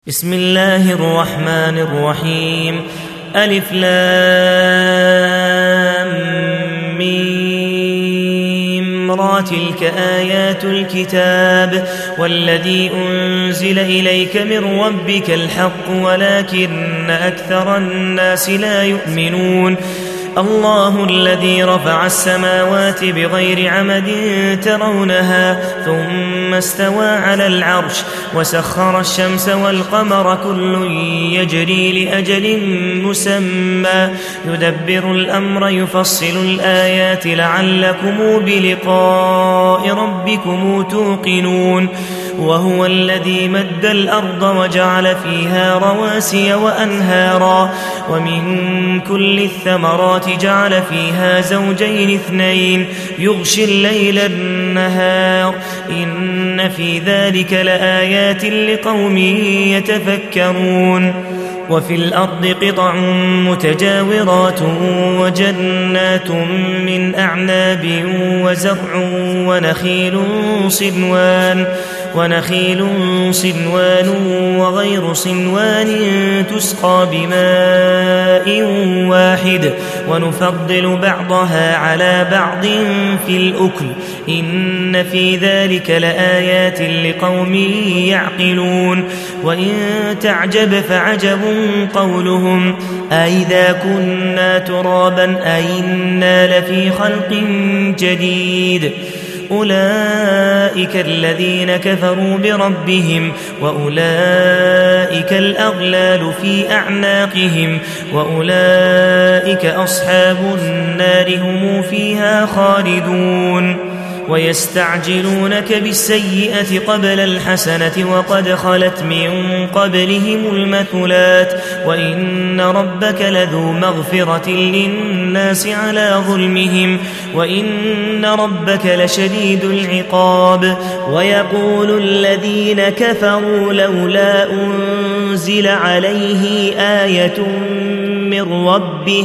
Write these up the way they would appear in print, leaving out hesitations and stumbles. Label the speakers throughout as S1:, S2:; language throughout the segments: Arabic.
S1: بسم الله الرحمن الرحيم. ألف لام ميم را تلك آيات الكتاب والذي أنزل إليك من ربك الحق ولكن أكثر الناس لا يؤمنون. الله الذي رفع السماوات بغير عمد ترونها ثم استوى على العرش وسخر الشمس والقمر كل يجري لأجل مسمى يدبر الأمر يفصل الآيات لعلكم بلقاء ربكم توقنون. وهو الذي مد الأرض وجعل فيها رواسي وأنهارا ومن كل الثمرات جعل فيها زوجين اثنين يغشي الليل النهار إن في ذلك لآيات لقوم يتفكرون. وفي الأرض قطع متجاورات وجنات من أعناب وزرع ونخيل صنوان وغير صنوان تسقى بماء واحد ونفضل بعضها على بعض في الأكل إن في ذلك لآيات لقوم يعقلون. وإن تعجب فعجب قولهم أإذا كنا ترابا أإنا لفي خلق جديد. أولئك الذين كفروا بربهم وأولئك الأغلال في أعناقهم وأولئك أصحاب النار هم فيها خالدون. ويستعجلونك بالسيئة قبل الحسنة وقد خلت من قبلهم المثلات وإن ربك لذو مغفرة للناس على ظلمهم وإن ربك لشديد العقاب. ويقول الذين كفروا لولا أنزل عليه آية من ربه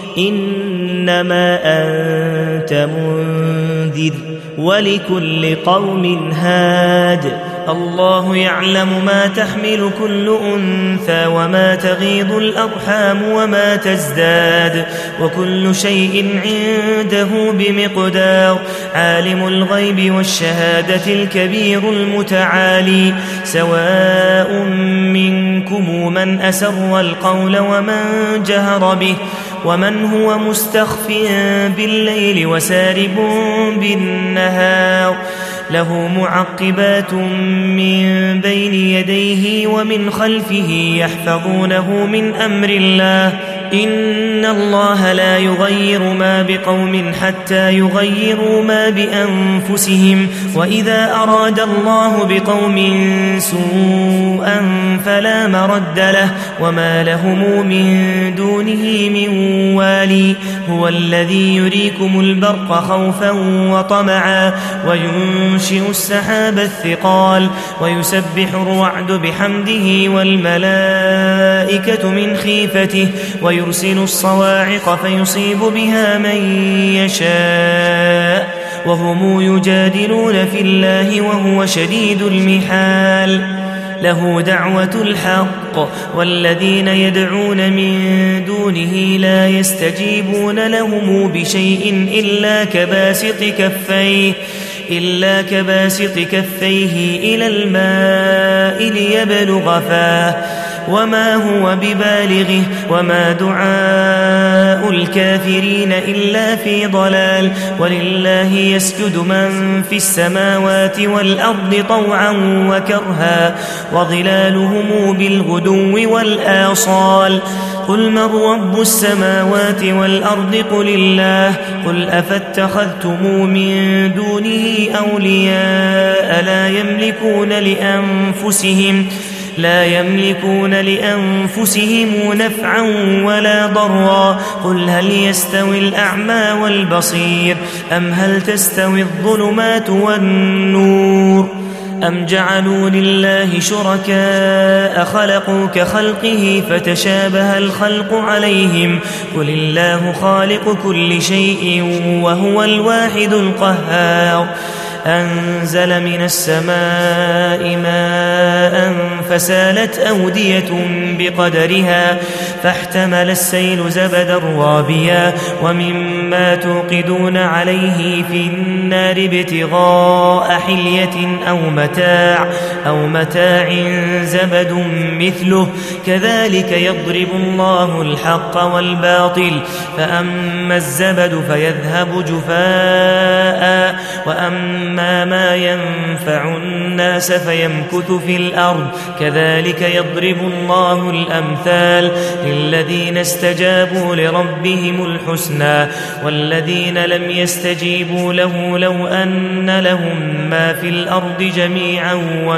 S1: إنما أنت منذر ولكل قوم هاد. الله يعلم ما تحمل كل أنثى وما تغيض الأرحام وما تزداد وكل شيء عنده بمقدار. عالم الغيب والشهادة الكبير المتعالي. سواء منكم من أسر القول ومن جهر به ومن هو مستخف بالليل وسارب بالنهار. له معقبات من بين يديه ومن خلفه يحفظونه من أمر الله إن الله لا يغير ما بقوم حتى يغيروا ما بأنفسهم وإذا أراد الله بقوم سوءا فلا مرد له وما لهم من دونه من والي. هو الذي يريكم البرق خوفا وطمعا وينشئ السحاب الثقال ويسبح الرعد بحمده والملائكة من خيفته ويرسل الصواعق فيصيب بها من يشاء وهم يجادلون في الله وهو شديد المحال. له دعوة الحق والذين يدعون من دونه لا يستجيبون لهم بشيء إلا كباسط كفيه إلى الماء ليبلغ فاه وما هو ببالغه وما دعاء الكافرين إلا في ضلال. ولله يسجد من في السماوات والأرض طوعا وكرها وظلالهم بالغدو والآصال. قل من رب السماوات والأرض قل الله. قل أفاتخذتم من دونه أولياء لا يملكون لأنفسهم نفعا ولا ضرا. قل هل يستوي الأعمى والبصير أم هل تستوي الظلمات والنور أم جعلوا لله شركاء خلقوا كخلقه فتشابه الخلق عليهم قل الله خالق كل شيء وهو الواحد القهار. أنزل من السماء ماء فسالت أودية بقدرها فاحتمل السيل زبدا رابيا ومما توقدون عليه في النار ابتغاء حلية أو متاع زبد مثله كذلك يضرب الله الحق والباطل فأما الزبد فيذهب جفاء وأما ما ينفع الناس فيمكث في الأرض كذلك يضرب الله الأمثال للذين استجابوا لربهم الحسنى والذين لم يستجيبوا له لو أن لهم ما في الأرض جميعا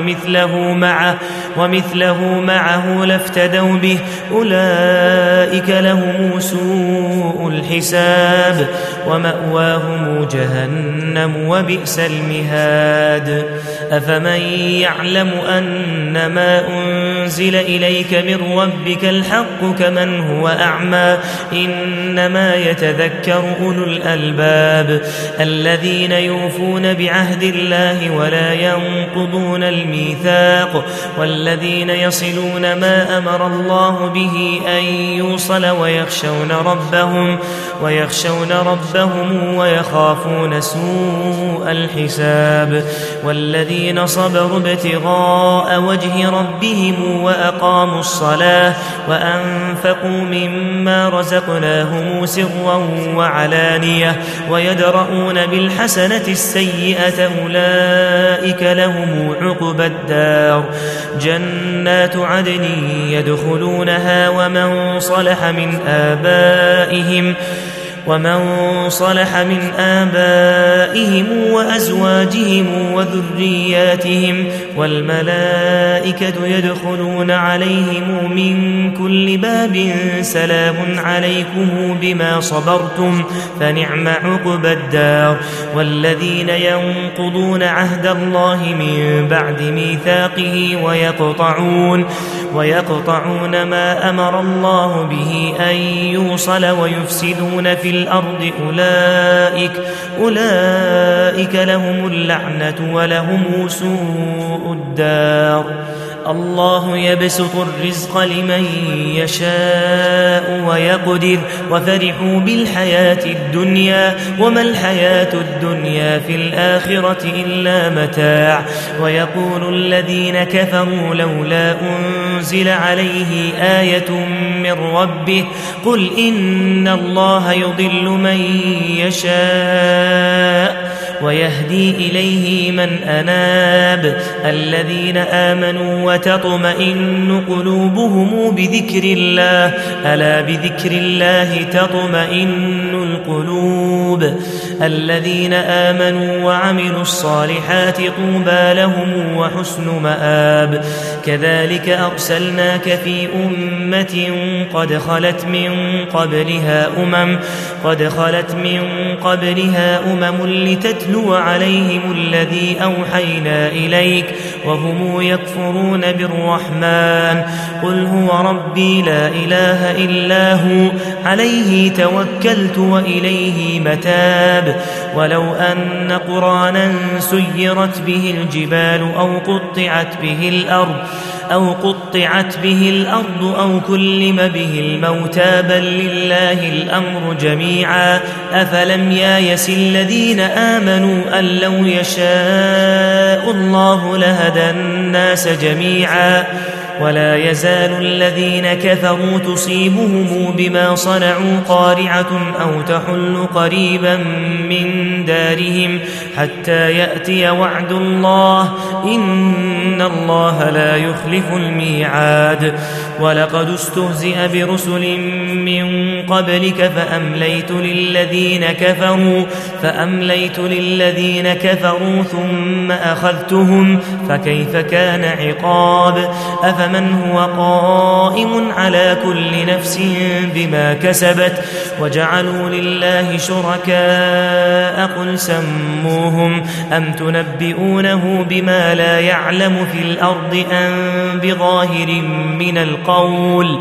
S1: ومثله معه لافتدوا به أولئك لهم سوء الحساب ومأواهم جهنم وبئس المهاد أفمن يعلم أن ما أنزل إليك من ربك الحق كمن هو أعمى إنما يتذكر أولو الألباب الذين يوفون بعهد الله ولا ينقضون الميثاق والذين يصلون ما أمر الله به أن يوصل ويخشون ربهم ويخافون سوء الحساب والذين صبروا ابتغاء وجه ربهم وأقاموا الصلاة وأنفقوا مما رزقناهم سرا وعلانية ويدرؤون بالحسنة السيئة أولئك لهم عقبى الدار جنات عدن يدخلونها ومن صلح من آبائهم وأزواجهم وذرياتهم والملائكة يدخلون عليهم من كل باب سلام عليكم بما صبرتم فنعم عقبى الدار والذين ينقضون عهد الله من بعد ميثاقه ويقطعون ما أمر الله به أن يوصل ويفسدون في الأرض أولئك لهم اللعنة ولهم سوء الدار الله يبسط الرزق لمن يشاء ويقدر وفرحوا بالحياة الدنيا وما الحياة الدنيا في الآخرة إلا متاع ويقول الذين كفروا لولا أنزل عليه آية من ربه قل إن الله يضل من يشاء ويهدي إليه من أناب الذين آمنوا وتطمئن قلوبهم بذكر الله ألا بذكر الله تطمئن القلوب الذين آمنوا وعملوا الصالحات طوبى لهم وحسن مآب كذلك أرسلناك في أمة قد خلت من قبلها أمم لتتلو عليهم الذي أوحينا إليك وهم يكفرون بالرحمن قل هو ربي لا إله إلا هو عليه توكلت وإليه متاب ولو أن قرآنا سيرت به الجبال أو قطعت به الأرض أو كلم به الموتى بل لله الأمر جميعا أفلم ييأس الذين آمنوا أن لو يشاء الله لهدى الناس جميعا ولا يزال الذين كفروا تصيبهم بما صنعوا قارعة أو تحل قريبا من دارهم حتى يأتي وعد الله إن الله لا يخلف الميعاد ولقد استهزئ برسل من قبلك فأمليت للذين كفروا ثم أخذتهم فكيف كان عقاب أفمن هو قائم على كل نفس بما كسبت وجعلوا لله شركاء قل سموهم أم تنبئونه بما لا يعلم في الأرض أم بظاهر من القول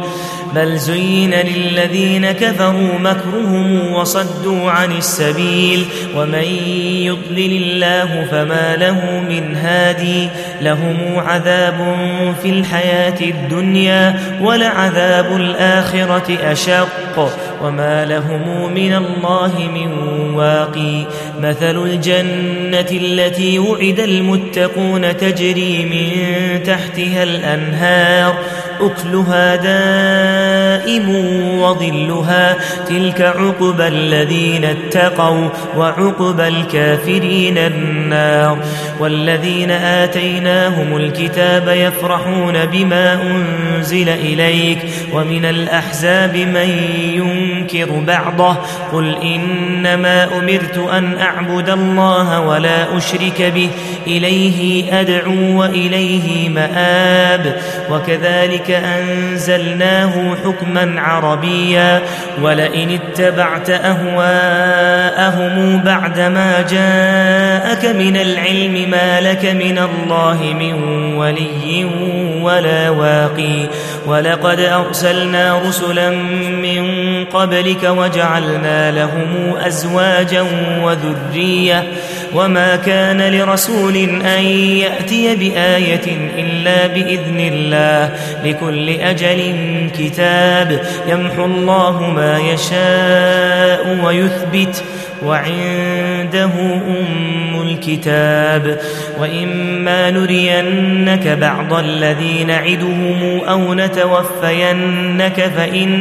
S1: بل زين للذين كفروا مكرهم وصدوا عن السبيل ومن يضلل الله فما له من هادي لهم عذاب في الحياة الدنيا ولعذاب الآخرة أشق وما لهم من الله من واقي مثل الجنة التي وعد المتقون تجري من تحتها الأنهار أكلها دائم وظلها تلك عقبى الذين اتقوا وعقبى الكافرين النار والذين آتيناهم الكتاب يفرحون بما أنزل إليك ومن الأحزاب من ينكر بعضه قل إنما أمرت أن أعبد الله ولا أشرك به إليه أدعو وإليه مآب وكذلك أنزلناه حكما عربيا ولئن اتبعت أهواءهم بعدما جاءك من العلم ما لك من الله من ولي ولا واقي ولقد أرسلنا رسلا من قبلك وجعلنا لهم أزواجا وذرية وما كان لرسول أن يأتي بآية إلا بإذن الله لكل أجل كتاب يمحو الله ما يشاء ويثبت وعنده أم الكتاب وإما نرينك بعض الذي نعدهم أو نتوفينك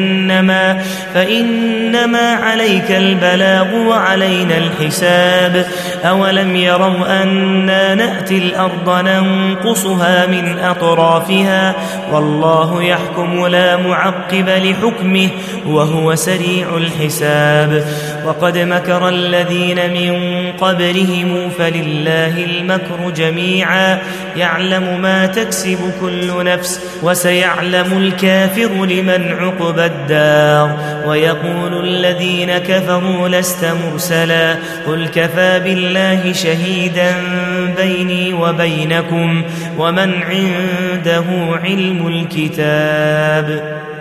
S1: فإنما عليك البلاغ وعلينا الحساب أولم يروا أنا نأتي الأرض ننقصها من أطرافها والله يحكم لا معقب لحكمه وهو سريع الحساب وقد مكر الذين من قبلهم فلله المكر جميعا يعلم ما تكسب كل نفس وسيعلم الكافر لمن عقبى الدار ويقول الذين كفروا لست مرسلا قل كفى بالله شهيدا بيني وبينكم ومن عنده علم الكتاب